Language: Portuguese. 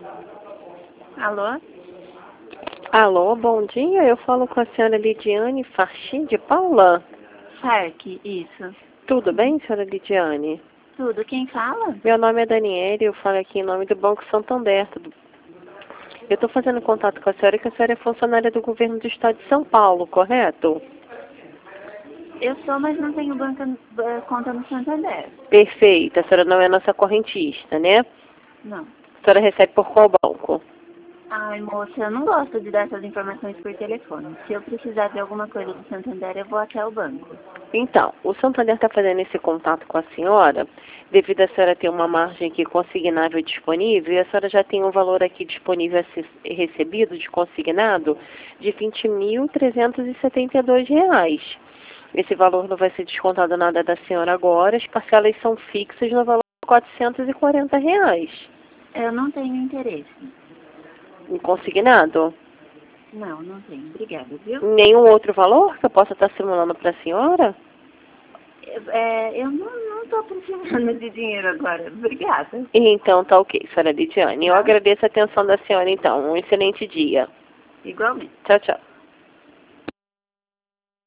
Alô? Alô, bom dia. Eu falo com a senhora Lidiane Farchim de Paula. Farc, isso. Tudo bem, senhora Lidiane? Tudo. Quem fala? Meu nome é Daniele, eu falo aqui em nome do Banco Santander. Eu estou fazendo contato com a senhora, que a senhora é funcionária do governo do estado de São Paulo, correto? Eu sou, mas não tenho conta no Santander. Perfeito. A senhora não é nossa correntista, né? Não. A senhora recebe por qual banco? Ai, moça, eu não gosto de dar essas informações por telefone. Se eu precisar de alguma coisa do Santander, eu vou até o banco. Então, o Santander está fazendo esse contato com a senhora, devido a senhora ter uma margem aqui consignável disponível, e a senhora já tem um valor aqui disponível a ser recebido de consignado de R$ 20.372. Esse valor não vai ser descontado nada da senhora agora, as parcelas são fixas no valor de R$ 440. Eu não tenho interesse. Em consignado? Não, não tenho. Obrigada, viu? Nenhum outro valor que eu possa estar simulando para a senhora? Eu não estou precisando de dinheiro agora. Obrigada. Então, tá ok, senhora Lidiane. Eu Tá? agradeço a atenção da senhora, então. Um excelente dia. Igualmente. Tchau, tchau.